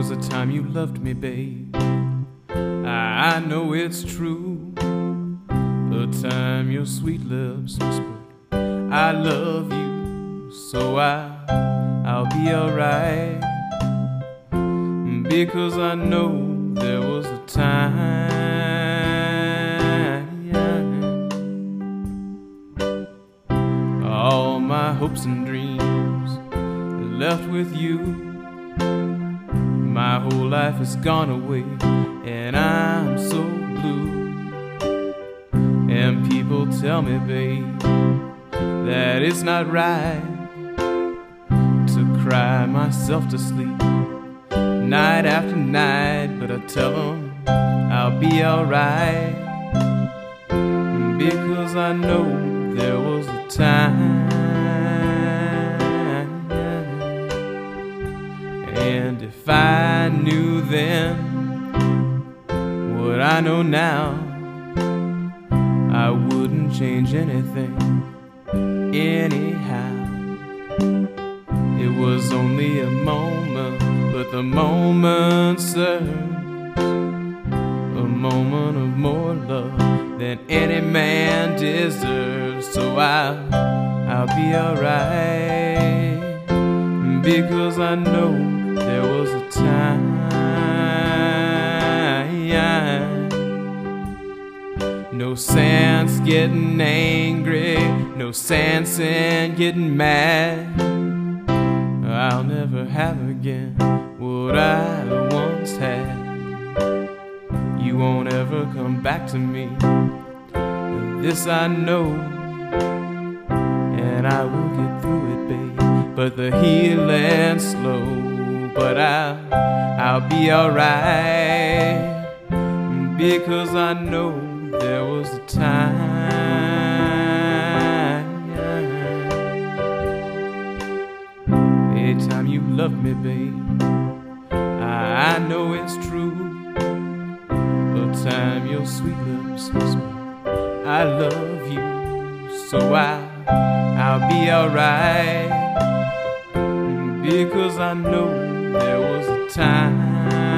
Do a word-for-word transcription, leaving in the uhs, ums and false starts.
was a time you loved me, babe. I know it's true. The time your sweet lips whispered, I love you, so I, I'll be alright. Because I know there was a time all my hopes and dreams left with you. My whole life has gone away and I'm so blue. And people tell me, babe, that it's not right to cry myself to sleep night after night. But I tell them I'll be alright, because I know there was a time. And if I knew then what I know now, I wouldn't change anything anyhow. It was only a moment, but the moment served a moment of more love than any man deserves. So I'll, I'll be alright, because I know there was a time. No sense getting angry, no sense in getting mad. I'll never have again what I once had. You won't ever come back to me, this I know, and I will get through it, babe. But the healing's slow, but I'll, I'll be alright, because I know there was a time. A time you loved me, babe. I, I know it's true. The time your sweet lips whisper, I love you, so I, I'll be alright, because I know there was a time.